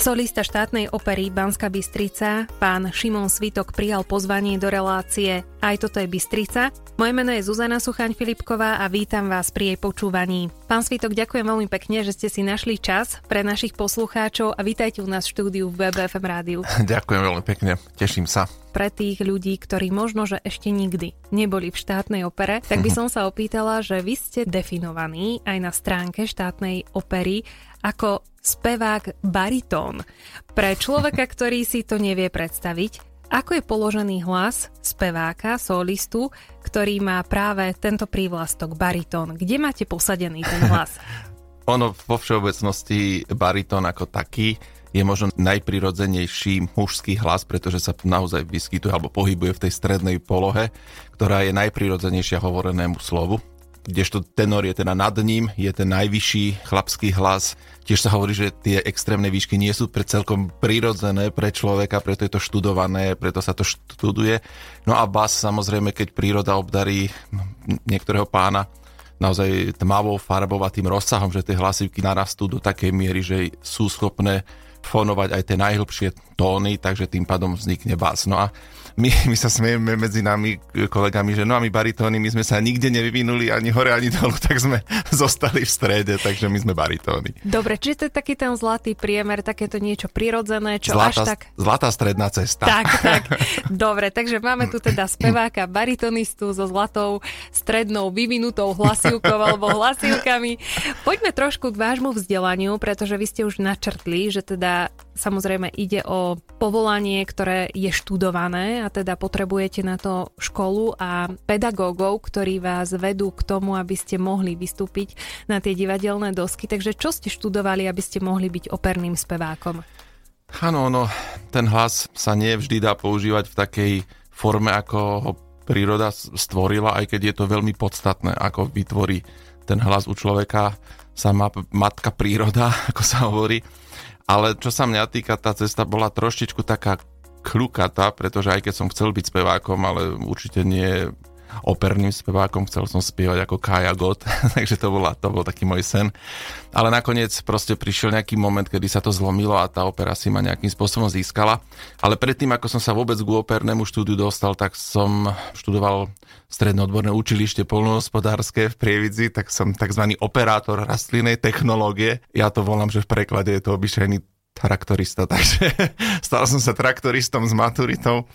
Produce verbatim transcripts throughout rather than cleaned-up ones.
Solista štátnej opery Banská Bystrica, pán Šimon Svitok prijal pozvanie do relácie Aj toto je Bystrica. Moje meno je Zuzana Suchaň-Filipková a vítam vás pri jej počúvaní. Pán Svitok, ďakujem veľmi pekne, že ste si našli čas pre našich poslucháčov a vítajte u nás v štúdiu v bé bé ef em rádiu. Ďakujem veľmi pekne, teším sa. Pre tých ľudí, ktorí možno, že ešte nikdy neboli v štátnej opere, tak by som sa opýtala, že vy ste definovaní aj na stránke štátnej opery ako spevák baritón. Pre človeka, ktorý si to nevie predstaviť, ako je položený hlas speváka, solistu, ktorý má práve tento prívlastok baritón? Kde máte posadený ten hlas? Ono vo všeobecnosti baritón ako taký je možno najprirodzenejší mužský hlas, pretože sa naozaj vyskytuje alebo pohybuje v tej strednej polohe, ktorá je najprirodzenejšia hovorenému slovu. Kdežto tenor je teda nad ním, je ten najvyšší chlapský hlas. Tiež sa hovorí, že tie extrémne výšky nie sú pre celkom prirodzené pre človeka, preto je to študované, preto sa to študuje. No a bas, samozrejme, keď príroda obdarí niektorého pána naozaj tmavou farbou a tým rozsahom, že tie hlasivky narastú do takej miery, že sú schopné fonovať aj tie najhlbšie tóny, takže tým pádom vznikne bas. No a my, my sa smejeme medzi nami kolegami, že no a my baritóny, my sme sa nikde nevyvinuli ani hore, ani dolu, tak sme zostali v strede, takže my sme baritóny. Dobre, čiže to je taký ten zlatý priemer, takéto niečo prirodzené, čo zlatá, až tak... Zlatá stredná cesta. Tak, tak. Dobre, takže máme tu teda speváka, baritonistu so zlatou strednou vyvinutou hlasivkou alebo hlasivkami. Poďme trošku k vášmu vzdelaniu, pretože vy ste už načrtli, že teda samozrejme ide o povolanie, ktoré je študované a teda potrebujete na to školu a pedagógov, ktorí vás vedú k tomu, aby ste mohli vystúpiť na tie divadelné dosky. Takže čo ste študovali, aby ste mohli byť operným spevákom? Áno, no, ten hlas sa nie vždy dá používať v takej forme, ako ho príroda stvorila, aj keď je to veľmi podstatné, ako vytvorí ten hlas u človeka sama matka príroda, ako sa hovorí. Ale čo sa mňa týka, tá cesta bola trošičku taká kľukatá, pretože aj keď som chcel byť spevákom, ale určite nie operným spevákom, chcel som spievať ako Kaja Gott, takže to, bola, to bol taký môj sen. Ale nakoniec proste prišiel nejaký moment, kedy sa to zlomilo a tá opera si ma nejakým spôsobom získala. Ale predtým, ako som sa vôbec k opernému štúdiu dostal, tak som študoval stredné odborné učilište poľnohospodárske v Prievidzi, tak som tzv. Operátor rastlinnej technológie. Ja to volám, že v preklade je to obyčajný traktorista, takže stal som sa traktoristom s maturitou.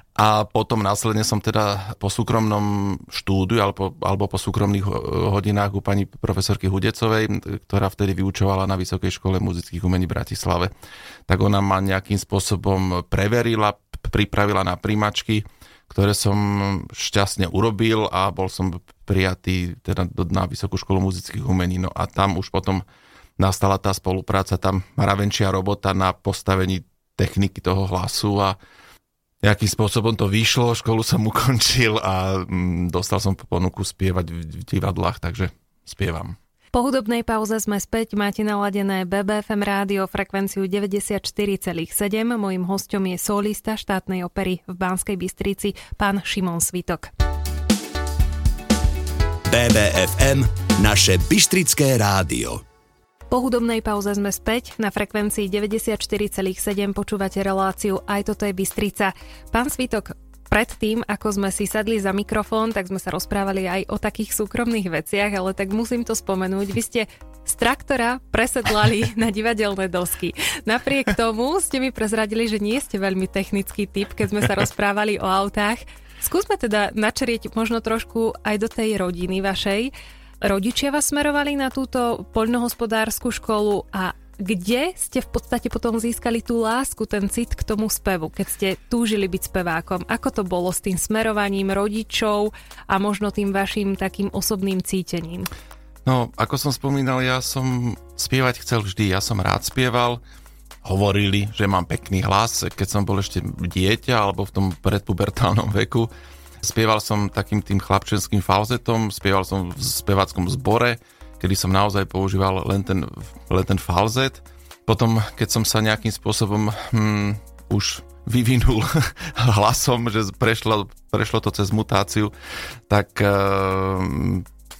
A potom následne som teda po súkromnom štúdiu alebo, alebo po súkromných hodinách u pani profesorky Hudecovej, ktorá vtedy vyučovala na Vysokej škole muzických umení v Bratislave, tak ona ma nejakým spôsobom preverila, pripravila na príjmačky, ktoré som šťastne urobil a bol som prijatý teda na Vysokú školu muzických umení. No a tam už potom nastala tá spolupráca, tam mravenčia robota na postavení techniky toho hlasu a nejakým spôsobom to vyšlo, školu som ukončil a dostal som ponuku spievať v divadlách, takže spievam. Po hudobnej pauze sme späť, máte naladené bé bé ef em rádio frekvenciu deväťdesiatštyri celá sedem. Mojím hosťom je solista štátnej opery v Banskej Bystrici, pán Šimon Svitok. bé bé ef em, naše bystrické rádio. Po hudobnej pauze sme späť. Na frekvencii deväťdesiatštyri celá sedem počúvate reláciu Aj toto je Bystrica. Pán Svitok, predtým, ako sme si sadli za mikrofón, tak sme sa rozprávali aj o takých súkromných veciach, ale tak musím to spomenúť. Vy ste z traktora presedlali na divadelné dosky. Napriek tomu ste mi prezradili, že nie ste veľmi technický typ, keď sme sa rozprávali o autách. Skúsme teda načrieť možno trošku aj do tej rodiny vašej. Rodičia vás smerovali na túto poľnohospodársku školu a kde ste v podstate potom získali tú lásku, ten cit k tomu spevu, keď ste túžili byť spevákom? Ako to bolo s tým smerovaním rodičov a možno tým vašim takým osobným cítením? No, ako som spomínal, ja som spievať chcel vždy, ja som rád spieval. Hovorili, že mám pekný hlas, keď som bol ešte dieťa alebo v tom predpubertálnom veku. Spieval som takým tým chlapčenským falzetom, spieval som v speváckom zbore, kedy som naozaj používal len ten, len ten falzet. Potom, keď som sa nejakým spôsobom hm, už vyvinul hlasom, že prešlo, prešlo to cez mutáciu, tak e,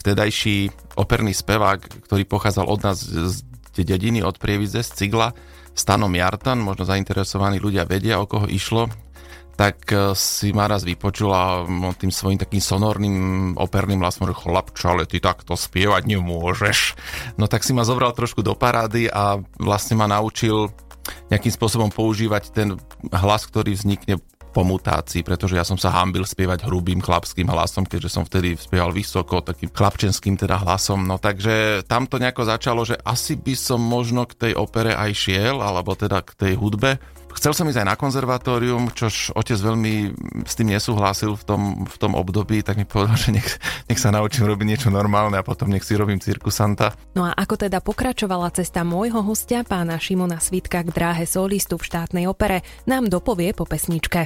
vtedajší operný spevák, ktorý pochádzal od nás z dediny, od Prievidze, z Cigla, Stanom Jartan, možno zainteresovaní ľudia vedia, o koho išlo, tak si ma raz vypočul a tým svojím takým sonorným operným hlasom hovoril: chlapče, ale ty takto spievať nemôžeš. No tak si ma zobral trošku do parády a vlastne ma naučil nejakým spôsobom používať ten hlas, ktorý vznikne po mutácii, pretože ja som sa hanbil spievať hrubým chlapským hlasom, keďže som vtedy spieval vysoko, takým chlapčenským teda hlasom. No takže tam to nejako začalo, že asi by som možno k tej opere aj šiel, alebo teda k tej hudbe. Chcel som ísť aj na konzervatórium, čož otec veľmi s tým nesúhlasil v tom, v tom období, tak mi povedal, že nech, nech sa naučím robiť niečo normálne a potom nech si robím cirkusanta. No a ako teda pokračovala cesta môjho hostia, pána Šimona Svitka, k dráhe solistu v štátnej opere, nám dopovie po pesničke.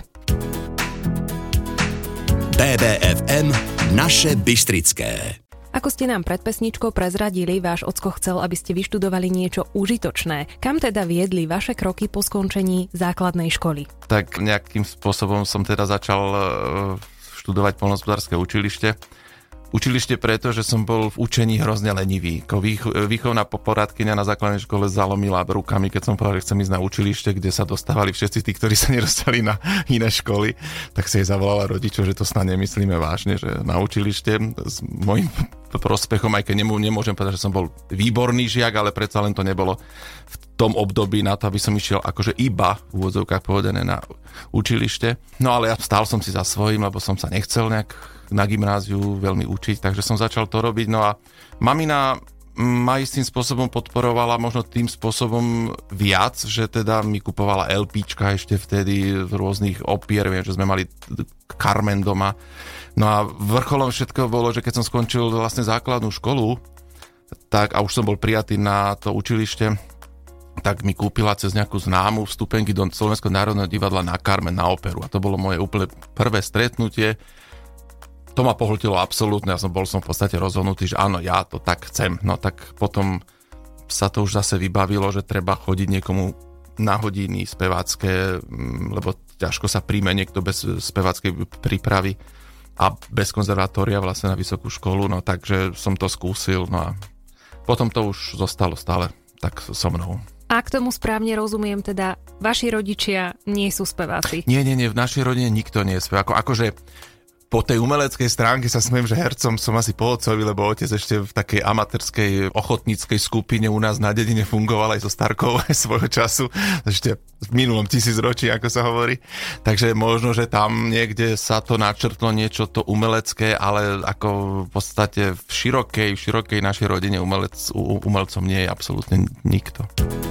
bé bé ef em Naše Bystrické. Ako ste nám pred pesničkou prezradili, váš ocko chcel, aby ste vyštudovali niečo užitočné. Kam teda viedli vaše kroky po skončení základnej školy? Tak nejakým spôsobom som teda začal študovať poľnohospodárske učilište. Učilište preto, že som bol v učení hrozne lenivý. Výchovná poradkyňa na základnej škole zalomila rukami, keď som povedal, že chcem ísť na učilište, kde sa dostávali všetci tí, ktorí sa nedostali na iné školy. Tak sa jej zavolala rodičov, že to snad nemyslíme vážne, že na učilište s mojím prospechom, aj keď nemôžem povedať, že som bol výborný žiak, ale predsa len to nebolo v tom období na to, aby som išiel akože iba v úvodzovkách povedané na učilište. No ale ja stál som si za svojím, lebo som sa nechcel nejak na gymnáziu veľmi učiť, takže som začal to robiť. No a mamina ma istým spôsobom podporovala, možno tým spôsobom viac, že teda mi kupovala LPčka ešte vtedy z rôznych opier, viem, že sme mali Carmen doma. No a vrcholom všetkého bolo, že keď som skončil vlastne základnú školu, tak a už som bol prijatý na to učilište, tak mi kúpila cez nejakú známu vstupenky do Slovenského národného divadla na Carmen, na operu. A to bolo moje úplne prvé stretnutie. To ma pohltilo absolútne, ja som bol som v podstate rozhodnutý, že áno, ja to tak chcem. No tak potom sa to už zase vybavilo, že treba chodiť niekomu na hodiny spevácké, lebo ťažko sa príjme niekto bez speváckej prípravy a bez konzervatória vlastne na vysokú školu, no takže som to skúsil, no a potom to už zostalo stále tak so mnou. A k tomu správne rozumiem, teda vaši rodičia nie sú speváci? Nie, nie, nie, v našej rodine nikto nie je spevák. Ako, akože po tej umeleckej stránke sa smiem, že hercom som asi po otcovi, lebo otec ešte v takej amatérskej ochotníckej skupine u nás na dedine fungoval aj so Starkou aj svojho času, ešte v minulom tisícročí, ako sa hovorí. Takže možno, že tam niekde sa to načrtlo niečo to umelecké, ale ako v podstate v širokej, v širokej našej rodine umelec, umelcom nie je absolútne nikto.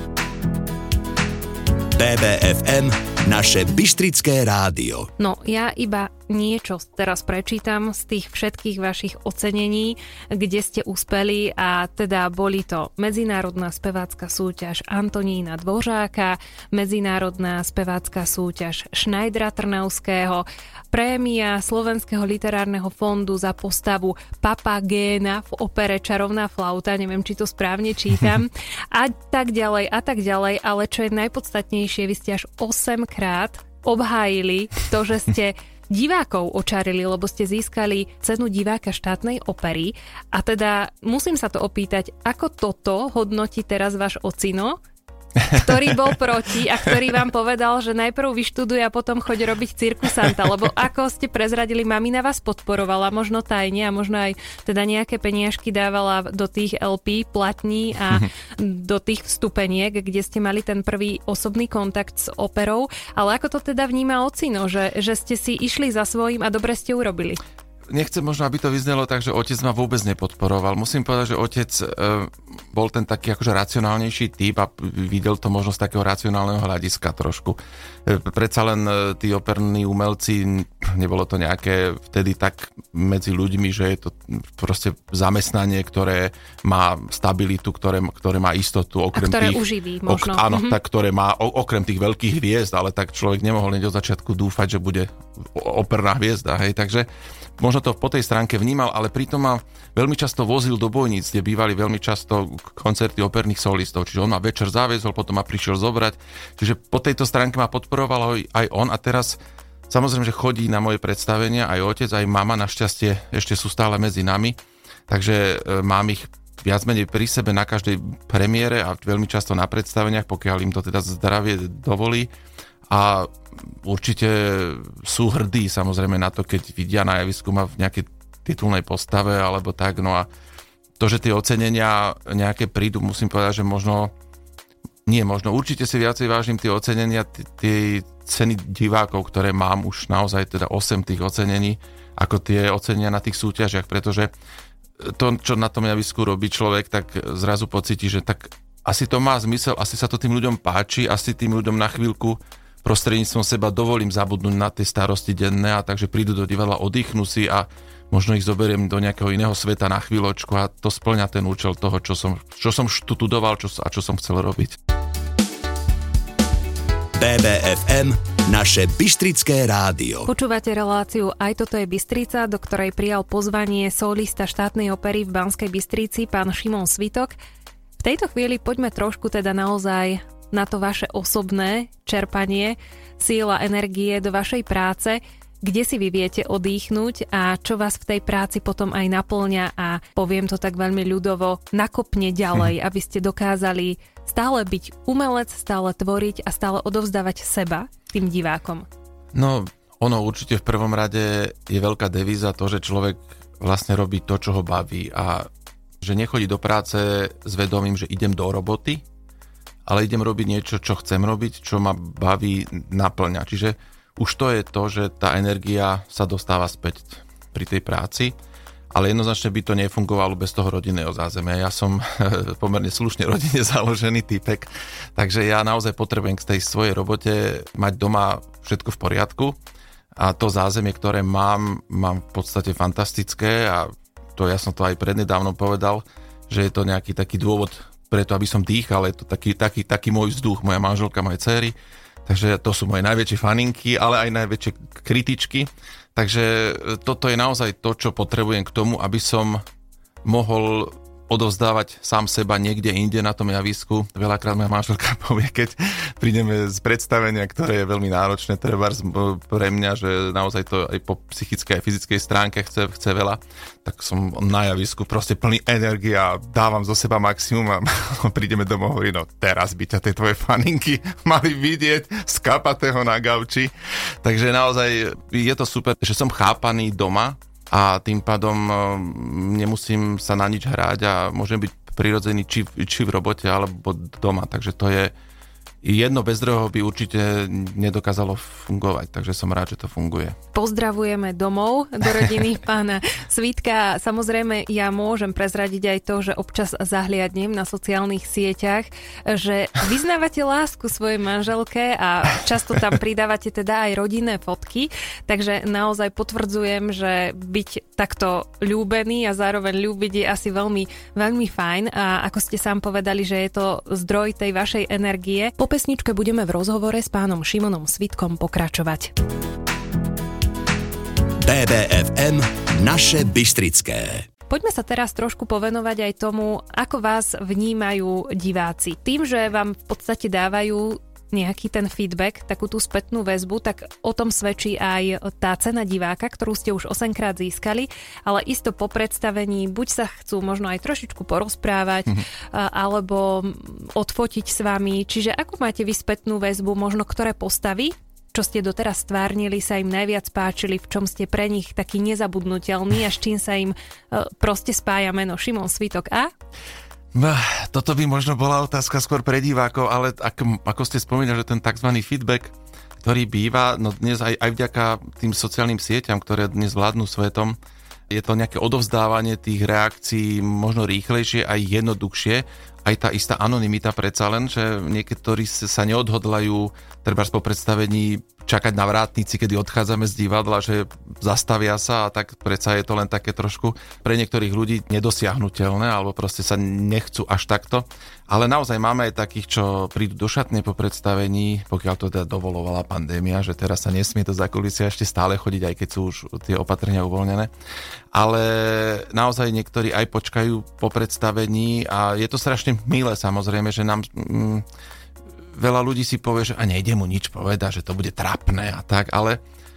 bé bé ef em Naše Bystrické rádio. No, ja iba niečo teraz prečítam z tých všetkých vašich ocenení, kde ste uspeli, a teda boli to Medzinárodná spevácka súťaž Antonína Dvořáka, Medzinárodná spevácka súťaž Schneidera Trnavského, prémia Slovenského literárneho fondu za postavu Papagéna v opere Čarovná flauta, neviem, či to správne čítam, a tak ďalej, a tak ďalej, ale čo je najpodstatnejšie, vy ste až osem krát obhájili to, že ste divákov očarili, lebo ste získali cenu diváka štátnej opery. A teda musím sa to opýtať, ako toto hodnotí teraz váš ocino, ktorý bol proti a ktorý vám povedal, že najprv vyštuduje a potom choď robiť cirkusanta, lebo ako ste prezradili, mamina vás podporovala, možno tajne a možno aj teda nejaké peniažky dávala do tých el pé platní a do tých vstupeniek, kde ste mali ten prvý osobný kontakt s operou, ale ako to teda vníma ocino, že, že ste si išli za svojím a dobre ste urobili? Nechcem možno, aby to vyznelo tak, že otec ma vôbec nepodporoval. Musím povedať, že otec e, bol ten taký akože racionálnejší typ a videl to možno z takého racionálneho hľadiska trošku. E, predsa len e, tí operní umelci, nebolo to nejaké vtedy tak medzi ľuďmi, že je to proste zamestnanie, ktoré má stabilitu, ktoré, ktoré má istotu. Okrem a ktoré tých, uživí možno. Ok, áno, mm-hmm. tak, ktoré má o, okrem tých veľkých hviezd, ale tak človek nemohol hneď od začiatku dúfať, že bude operná hviezda. Hej, takže možno to po tej stránke vnímal, ale pritom ma veľmi často vozil do bojníc, kde bývali veľmi často koncerty operných solistov. Čiže on ma večer zaviezol, potom ma prišiel zobrať. Čiže po tejto stránke ma podporoval aj on a teraz samozrejme, že chodí na moje predstavenia aj otec, aj mama, našťastie ešte sú stále medzi nami. Takže mám ich viac menej pri sebe na každej premiére a veľmi často na predstaveniach, pokiaľ im to teda zdravie dovolí. A určite sú hrdí samozrejme na to, keď vidia na javisku ma v nejakej titulnej postave alebo tak. No a to, že tie ocenenia nejaké prídu, musím povedať, že možno nie možno. Určite si viacej vážim tie ocenenia, tie ceny divákov, ktoré mám už naozaj teda osem tých ocenení, ako tie ocenenia na tých súťažiach, pretože to, čo na tom javisku robí človek, tak zrazu pocíti, že tak asi to má zmysel, asi sa to tým ľuďom páči, asi tým ľuďom na chvíľku prostredníctvom seba dovolím zabudnúť na tie starosti denné a takže prídu do divadla, oddychnú si a možno ich zoberiem do nejakého iného sveta na chvíľočku a to spĺňa ten účel toho, čo som, čo som študoval čo, a čo som chcel robiť. bé bé ef em, naše bystrické rádio. Počúvate reláciu Aj toto je Bystrica, do ktorej prijal pozvanie solista štátnej opery v Banskej Bystrici, pán Šimon Svitok. V tejto chvíli poďme trošku teda naozaj na to vaše osobné čerpanie, síla, energie do vašej práce, kde si vy viete odýchnuť a čo vás v tej práci potom aj naplňa a poviem to tak veľmi ľudovo, nakopne ďalej, aby ste dokázali stále byť umelec, stále tvoriť a stále odovzdávať seba tým divákom. No, ono určite v prvom rade je veľká devíza to, že človek vlastne robí to, čo ho baví a že nechodí do práce s vedomím, že idem do roboty, ale idem robiť niečo, čo chcem robiť, čo ma baví, naplňa. Čiže už to je to, že tá energia sa dostáva späť pri tej práci, ale jednoznačne by to nefungovalo bez toho rodinného zázemia. Ja som pomerne slušne rodine založený typek, takže ja naozaj potrebujem k tej svojej robote mať doma všetko v poriadku a to zázemie, ktoré mám, mám v podstate fantastické a to ja som to aj prednedávno povedal, že je to nejaký taký dôvod preto, aby som dýchal, je to taký, taký, taký môj vzduch, moja manželka, moje dcery. Takže to sú moje najväčšie faninky, ale aj najväčšie kritičky. Takže toto je naozaj to, čo potrebujem k tomu, aby som mohol odovzdávať sám seba niekde inde na tom javisku. Veľakrát moja manželka povie, keď prídeme z predstavenia, ktoré je veľmi náročné, treba pre mňa, že naozaj to aj po psychickej a fyzickej stránke chce, chce veľa, tak som na javisku proste plný energie a dávam zo seba maximum a prídeme domov a hovorí, no teraz by ťa tie tvoje faninky mali vidieť z kapatého na gauči. Takže naozaj je to super, že som chápaný doma, a tým pádom nemusím sa na nič hrať a môžem byť prirodzený či, či v robote alebo doma, takže to je jedno bez druhého by určite nedokázalo fungovať, takže som rád, že to funguje. Pozdravujeme domov do rodiny pána Svitka. Samozrejme, ja môžem prezradiť aj to, že občas zahliadnem na sociálnych sieťach, že vyznávate lásku svojej manželke a často tam pridávate teda aj rodinné fotky, takže naozaj potvrdzujem, že byť takto ľúbený a zároveň ľúbiť je asi veľmi, veľmi fajn a ako ste sám povedali, že je to zdroj tej vašej energie. Po pesničke budeme v rozhovore s pánom Šimonom Svitkom pokračovať. bé bé ef em, naše bystrické. Poďme sa teraz trošku povenovať aj tomu, ako vás vnímajú diváci. Tým, že vám v podstate dávajú nejaký ten feedback, takú tú spätnú väzbu, tak o tom svedčí aj tá cena diváka, ktorú ste už osemkrát získali, ale isto po predstavení buď sa chcú možno aj trošičku porozprávať, mm-hmm. alebo odfotiť s vami. Čiže ako máte vy spätnú väzbu, možno ktoré postavy, čo ste doteraz stvárnili, sa im najviac páčili, v čom ste pre nich taký nezabudnutelný a s čím sa im proste spája meno Šimon Svitok a... Toto by možno bola otázka skôr pre divákov, ale ako, ako ste spomínali, že ten tzv. Feedback, ktorý býva, no dnes aj, aj vďaka tým sociálnym sieťam, ktoré dnes vládnu svetom, je to nejaké odovzdávanie tých reakcií možno rýchlejšie aj jednoduchšie, aj tá istá anonymita predsa len, že niektorí sa neodhodlajú trebárs po predstavení čakať na vrátnici, kedy odchádzame z divadla, že zastavia sa a tak predsa je to len také trošku pre niektorých ľudí nedosiahnuteľné alebo proste sa nechcú až takto. Ale naozaj máme aj takých, čo prídu do šatne po predstavení, pokiaľ to teda dovolovala pandémia, že teraz sa nesmie do zákulisia ešte stále chodiť, aj keď sú už tie opatrenia uvoľnené. Ale naozaj niektorí aj počkajú po predstavení a je to strašne milé samozrejme, že nám... Mm, veľa ľudí si povie, že a nejde mu nič povedať, že to bude trapné a tak, ale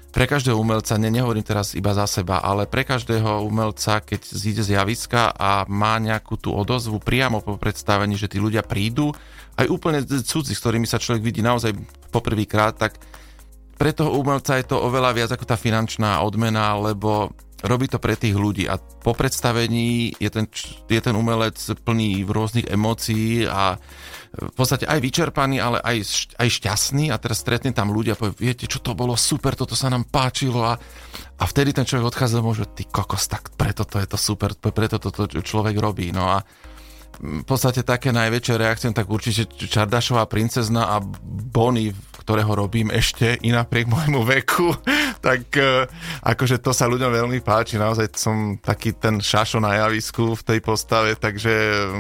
pre každého umelca, ne, nehovorím teraz iba za seba, ale pre každého umelca, keď zíde z javiska a má nejakú tú odozvu priamo po predstavení, že tí ľudia prídu, aj úplne cudzí, s ktorými sa človek vidí naozaj poprvýkrát, tak pre toho umelca je to oveľa viac ako tá finančná odmena, lebo robí to pre tých ľudí a po predstavení je ten, je ten umelec plný rôznych emócií a v podstate aj vyčerpaný, ale aj, aj šťastný a teraz stretne tam ľudia a povie, viete, čo to bolo super, toto sa nám páčilo a, a vtedy ten človek odchádza a môže, ty kokos, tak preto to je to super, preto to človek robí. No a v podstate také najväčšie reakcie, tak určite Čardašová princezna a Bonnie, ktorého robím ešte i napriek môjmu veku, tak akože to sa ľuďom veľmi páči. Naozaj som taký ten šašo na javisku v tej postave, takže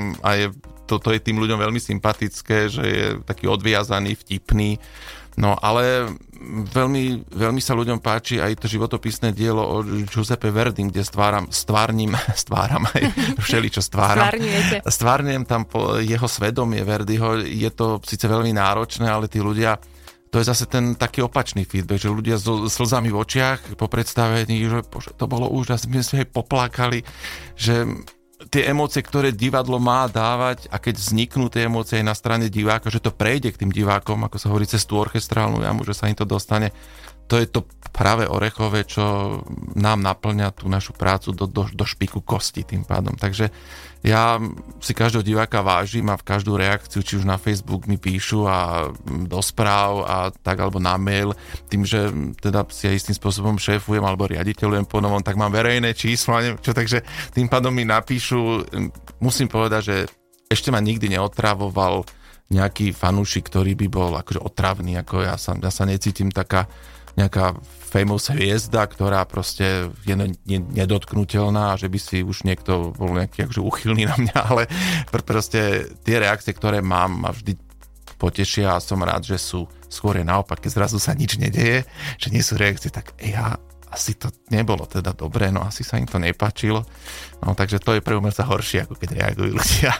aj toto je tým ľuďom veľmi sympatické, že je taký odviazaný, vtipný. No ale veľmi, veľmi sa ľuďom páči aj to životopisné dielo o Giuseppe Verdim, kde stváram, stvárnim, stváram aj všeličo stváram. Stvárňujem tam po jeho svedomie Verdiho. Je to síce veľmi náročné, ale tí ľudia, to je zase ten taký opačný feedback, že ľudia so slzami v očiach po predstavení, že bože, to bolo úžasné, my sme aj poplakali, že tie emócie, ktoré divadlo má dávať a keď vzniknú tie emócie aj na strane diváka, že to prejde k tým divákom, ako sa hovorí, cez tú orchestrálnu jamu, že sa im to dostane, to je to práve orechové, čo nám naplňa tú našu prácu do, do, do špiku kosti tým pádom. Takže ja si každého diváka vážim a v každú reakciu, či už na Facebook mi píšu a do správ a tak, alebo na mail, tým, že teda si aj istým spôsobom šéfujem alebo riaditeľujem po novom, tak mám verejné číslo a neviem čo, takže tým pádom mi napíšu, musím povedať, že ešte ma nikdy neotravoval nejaký fanúšik, ktorý by bol akože otravný, ako ja sa, ja sa necítim taká nejaká famous hviezda, ktorá proste je nedotknutelná a že by si už niekto bol nejaký akože uchylný na mňa, ale pr- proste tie reakcie, ktoré mám, ma vždy potešia a som rád, že sú skôr je naopak, keď zrazu sa nič nedeje, že nie sú reakcie, tak ja asi to nebolo teda dobré, no asi sa im to nepáčilo. No takže to je pre umelca horšie, ako keď reagujú ľudia.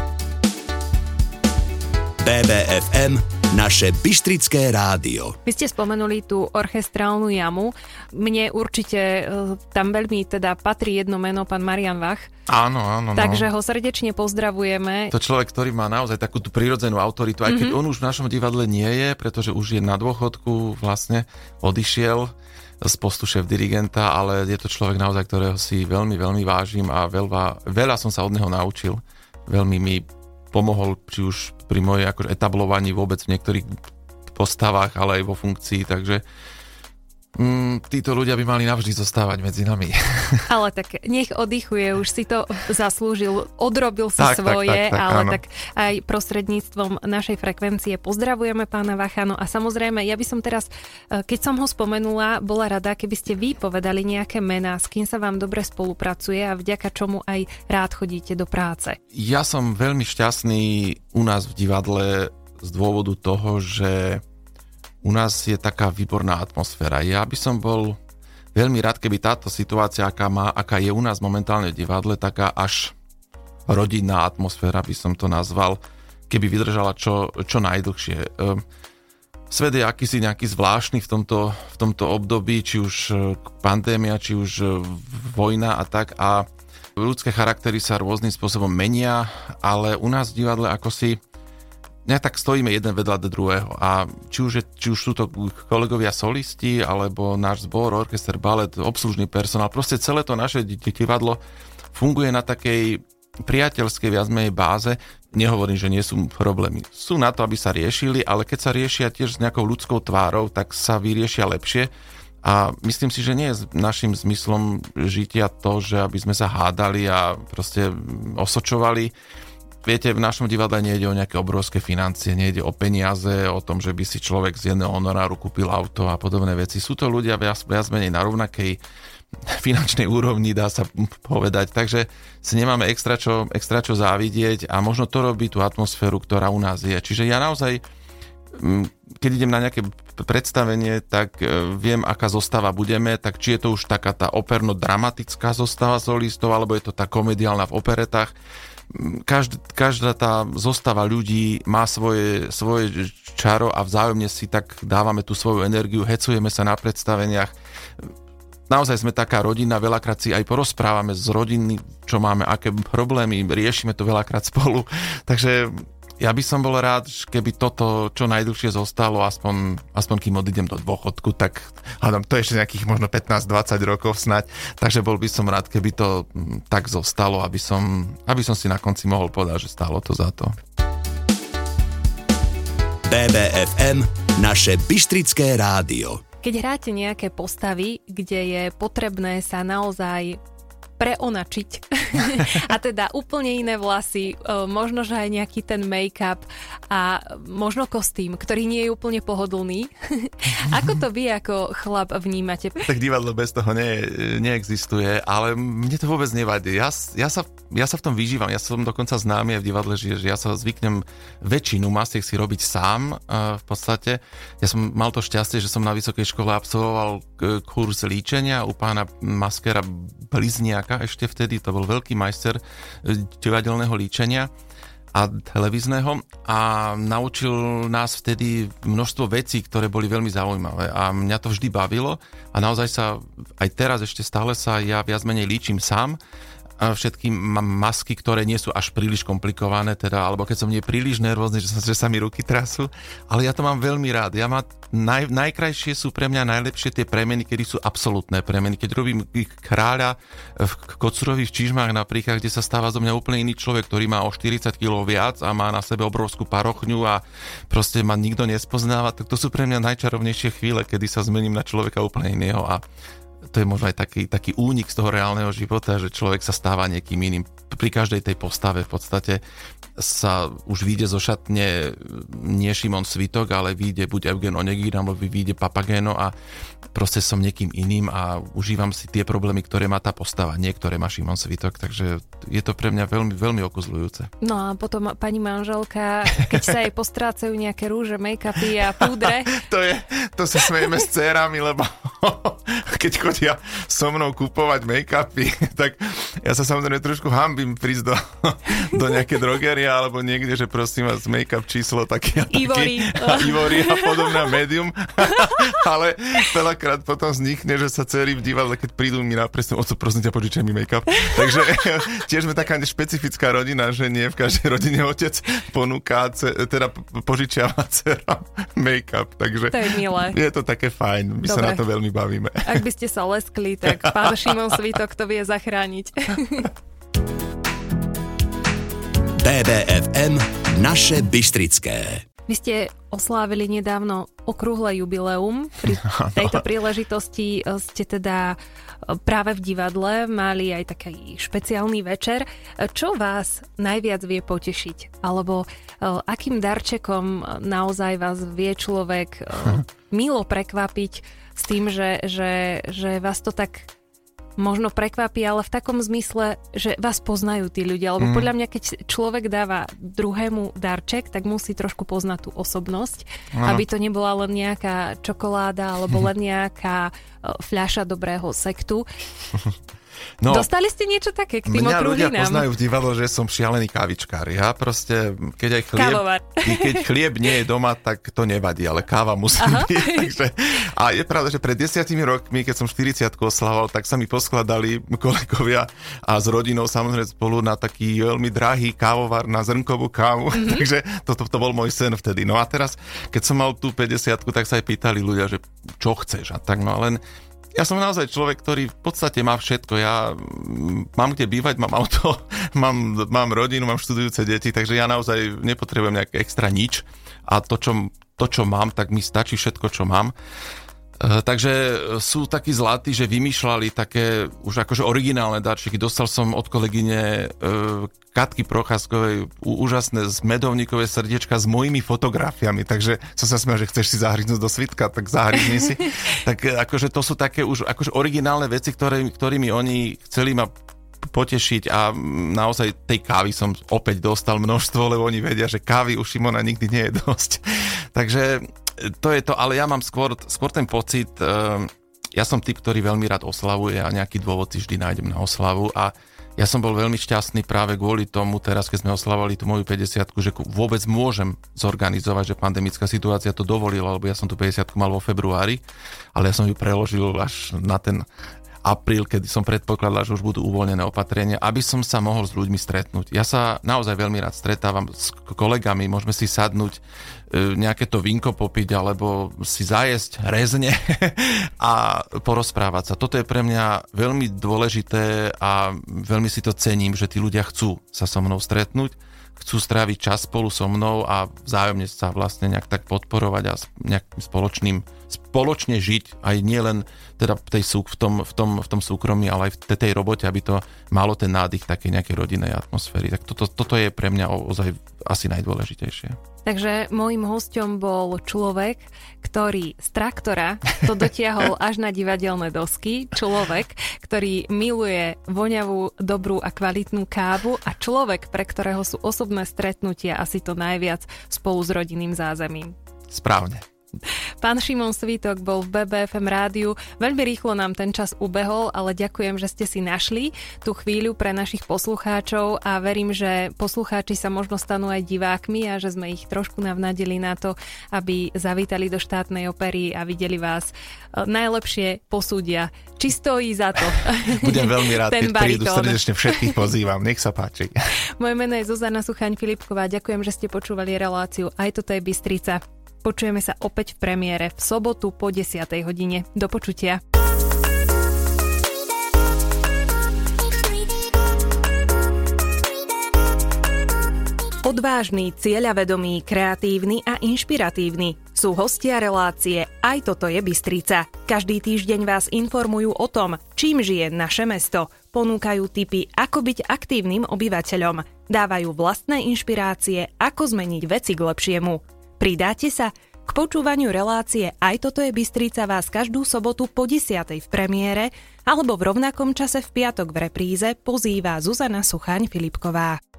bé bé ef em, naše Bystrické rádio. Vy ste spomenuli tú orchestrálnu jamu. Mne určite tam veľmi teda patrí jedno meno, pán Marian Vach. Áno, áno. Takže no. ho srdečne pozdravujeme. To človek, ktorý má naozaj takú tú prirodzenú autoritu, aj keď mm-hmm. on už v našom divadle nie je, pretože už je na dôchodku, vlastne odišiel z postu šéf-dirigenta, ale je to človek naozaj, ktorého si veľmi, veľmi vážim a veľa, veľa som sa od neho naučil. Veľmi mi pomohol, či už pri mojej akože etablovaní vôbec v niektorých postavách, ale aj vo funkcii, takže mm, títo ľudia by mali navždy zostávať medzi nami. Ale tak nech oddychuje, už si to zaslúžil, odrobil si tak, svoje, tak, tak, tak, ale áno. tak aj prostredníctvom našej frekvencie pozdravujeme pána Vachano a samozrejme, ja by som teraz, keď som ho spomenula, bola rada, keby ste vy povedali nejaké mená, s kým sa vám dobre spolupracuje a vďaka čomu aj rád chodíte do práce. Ja som veľmi šťastný u nás v divadle z dôvodu toho, že u nás je taká výborná atmosféra. Ja by som bol veľmi rád, keby táto situácia, aká, má, aká je u nás momentálne v divadle, taká až rodinná atmosféra, by som to nazval, keby vydržala čo, čo najdlhšie. Svet je akýsi nejaký zvláštny v tomto, v tomto období, či už pandémia, či už vojna a tak. A ľudské charaktery sa rôznym spôsobom menia, ale u nás v divadle ako si nejak tak stojíme jeden vedľa druhého a či už, je, či už sú to kolegovia solisti, alebo náš zbor, orchester, balet, obslužný personál, proste celé to naše divadlo funguje na takej priateľskej viac menej báze. Nehovorím, že nie sú problémy. Sú na to, aby sa riešili, ale keď sa riešia tiež s nejakou ľudskou tvárou, tak sa vyriešia lepšie. A myslím si, že nie je našim zmyslom žitia to, že aby sme sa hádali a proste osočovali. Viete, v našom divadle nejde o nejaké obrovské financie, nejde o peniaze, o tom, že by si človek z jedného honoráru kúpil auto a podobné veci. Sú to ľudia viac, viac menej na rovnakej finančnej úrovni, dá sa povedať. Takže si nemáme extra čo, extra čo závidieť a možno to robí tú atmosféru, ktorá u nás je. Čiže ja naozaj keď idem na nejaké predstavenie, tak viem, aká zostava budeme, tak či je to už taká tá operno-dramatická zostava solistov, alebo je to tá komediálna v operetách. Každá, každá tá zostava ľudí má svoje, svoje čaro a vzájomne si tak dávame tú svoju energiu, hecujeme sa na predstaveniach. Naozaj sme taká rodina, veľakrát si aj porozprávame z rodiny, čo máme, aké problémy, riešime to veľakrát spolu. Takže ja by som bol rád, keby toto čo najdlhšie zostalo, aspoň, aspoň kým odídem do dôchodku, tak hádam, to je ešte nejakých možno pätnásť dvadsať rokov snať, takže bol by som rád, keby to tak zostalo, aby som, aby som si na konci mohol povedať, že stálo to za to. bé bé ef em, naše Bystrické rádio. Keď hráte nejaké postavy, kde je potrebné sa naozaj preonačiť a teda úplne iné vlasy, možno, že aj nejaký ten make-up a možno kostým, ktorý nie je úplne pohodlný. Ako to vy ako chlap vnímate? Tak divadlo bez toho nie, neexistuje, ale mne to vôbec nevadí. Ja, ja, sa, ja sa v tom vyžívam, ja som dokonca známy aj v divadle, že, že ja sa zvyknem väčšinu masiek si robiť sám v podstate. Ja som mal to šťastie, že som na vysokej škole absolvoval kurz líčenia u pána maskéra Blizniaka ešte vtedy, to bol veľký majster divadelného líčenia a televízneho a naučil nás vtedy množstvo vecí, ktoré boli veľmi zaujímavé a mňa to vždy bavilo a naozaj sa aj teraz ešte stále sa ja viac menej líčim sám. Všetky masky, ktoré nie sú až príliš komplikované, teda, alebo keď som nie príliš nervózny, že sa, že sa mi ruky trasú, ale ja to mám veľmi rád. Ja má, naj, najkrajšie sú pre mňa najlepšie tie premeny, kedy sú absolútne premeny. Keď robím kráľa v kocurových čižmách napríklad, kde sa stáva zo mňa úplne iný človek, ktorý má o štyridsať kilogramov viac a má na sebe obrovskú parochňu a proste ma nikto nespoznáva, tak to sú pre mňa najčarovnejšie chvíle, kedy sa zmením na človeka úplne iného a to je možno aj taký, taký únik z toho reálneho života, že človek sa stáva niekým iným. Pri každej tej postave v podstate sa už vyjde zo šatne nie Šimon Svitok, ale vyjde buď Eugen Onegin, alebo vyjde Papageno a proste som niekým iným a užívam si tie problémy, ktoré má tá postava, niektoré má Šimon Svitok, takže je to pre mňa veľmi, veľmi okuzľujúce. No a potom pani manželka, keď sa jej postrácajú nejaké rúže, make-upy a púdre. to je, to sa smejeme s dcérami, lebo keď chodia so mnou kupovať make-upy, tak ja sa samozrejme trošku hanbím prísť do, do nejaké drogerie alebo niekde, že prosím vás, make-up číslo taký a taký. Ivory. A Ivory a podobné médium. Ale veľakrát potom vznikne, že sa dcery v divadle, keď prídu mi na presnú, oco, prosím ťa, požičaj mi make-up. Takže tiež sme taká špecifická rodina, že nie v každej rodine otec ponúka, teda požičiava dcerám make-up. Takže to je milé. Je to také fajn. My Dobre. sa na to veľmi bavíme. Ak by ste sa leskli, tak pán Šimon Svitok to vie zachrániť. bé bé ef em, naše Bystrické. Vy ste oslávili nedávno okrúhle jubileum. Pri tejto príležitosti ste teda práve v divadle mali aj taký špeciálny večer. Čo vás najviac vie potešiť? Alebo akým darčekom naozaj vás vie človek milo prekvapiť s tým, že, že, že vás to tak možno prekvapí, ale v takom zmysle, že vás poznajú tí ľudia. Lebo mm. podľa mňa, keď človek dáva druhému darček, tak musí trošku poznať tú osobnosť, no. aby to nebola len nejaká čokoláda alebo len nejaká fľaša dobrého sektu. No, dostali ste niečo také k tým okrúhlinám? Mňa ľudia poznajú v divadle, že som šialený kávičkár. Ja proste, keď aj chlieb, keď chlieb nie je doma, tak to nevadí, ale káva musí Aha. byť. Takže, a je pravda, že pred desiatimi rokmi, keď som štyridsiatku oslavoval, tak sa mi poskladali kolegovia a s rodinou samozrejme spolu na taký veľmi drahý kávovar na zrnkovú kávu. Mm-hmm. Takže toto to, to bol môj sen vtedy. No a teraz, keď som mal tú päťdesiatku, tak sa aj pýtali ľudia, že čo chceš? A tak no len ja som naozaj človek, ktorý v podstate má všetko. Ja mám kde bývať, mám auto, mám, mám rodinu, mám študujúce deti, takže ja naozaj nepotrebujem nejaké extra nič. A to čo, to, čo mám, tak mi stačí všetko, čo mám. E, takže sú takí zlatí, že vymýšľali také už akože originálne darčeky. Dostal som od kolegyne e, Katky Procházkovej úžasné z medovníkové srdiečka s mojimi fotografiami, takže som sa smiel, že chceš si zahryznúť do svitka, tak zahryzni si. Tak akože to sú také už akože originálne veci, ktoré, ktorými oni chceli ma potešiť a naozaj tej kávy som opäť dostal množstvo, lebo oni vedia, že kávy u Šimona nikdy nie je dosť. Takže to je to, ale ja mám skôr, skôr ten pocit, ja som typ, ktorý veľmi rád oslavuje a nejaký dôvod si vždy nájdem na oslavu a ja som bol veľmi šťastný práve kvôli tomu, teraz keď sme oslavovali tú moju päťdesiatku, že vôbec môžem zorganizovať, že pandemická situácia to dovolila, lebo ja som tú päťdesiatku mal vo februári, ale ja som ju preložil až na ten apríl, kedy som predpokladal, že už budú uvoľnené opatrenia, aby som sa mohol s ľuďmi stretnúť. Ja sa naozaj veľmi rád stretávam s kolegami, môžeme si sadnúť, nejaké to vínko popiť, alebo si zajesť rezne a porozprávať sa. Toto je pre mňa veľmi dôležité a veľmi si to cením, že tí ľudia chcú sa so mnou stretnúť, chcú stráviť čas spolu so mnou a vzájomne sa vlastne nejak tak podporovať a nejakým spoločným, spoločne žiť, aj nie len teda v, tej, v, tom, v, tom, v tom súkromí, ale aj v tej robote, aby to malo ten nádych takej nejakej rodinnej atmosféry. Tak toto, toto je pre mňa ozaj asi najdôležitejšie. Takže môjim hosťom bol človek, ktorý z traktora to dotiahol až na divadelné dosky, človek, ktorý miluje voňavú, dobrú a kvalitnú kávu a človek, pre ktorého sú osobné stretnutia asi to najviac spolu s rodinným zázemím. Správne. Pán Šimon Svítok bol v bé bé ef em rádiu. Veľmi rýchlo nám ten čas ubehol, ale ďakujem, že ste si našli tú chvíľu pre našich poslucháčov a verím, že poslucháči sa možno stanú aj divákmi a že sme ich trošku navnadili na to, aby zavítali do štátnej opery a videli vás. Najlepšie posúdia, či stojí za to. Budem veľmi rád, keď prídu, srdečne všetkých pozývam. Nech sa páči. Moje meno je Zuzana Suchaň-Filipková. Ďakujem, že ste počúvali reláciu Aj toto je Bystrica. Počujeme sa opäť v premiére v sobotu po desiatej hodine. Do počutia. Odvážny, cieľavedomý, kreatívny a inšpiratívny sú hostia relácie Aj toto je Bystrica. Každý týždeň vás informujú o tom, čím žije naše mesto. Ponúkajú tipy, ako byť aktívnym obyvateľom. Dávajú vlastné inšpirácie, ako zmeniť veci k lepšiemu. Pridáte sa? K počúvaniu relácie Aj toto je Bystrica vás každú sobotu po desiatej v premiére alebo v rovnakom čase v piatok v repríze pozýva Zuzana Suchaň-Filipková.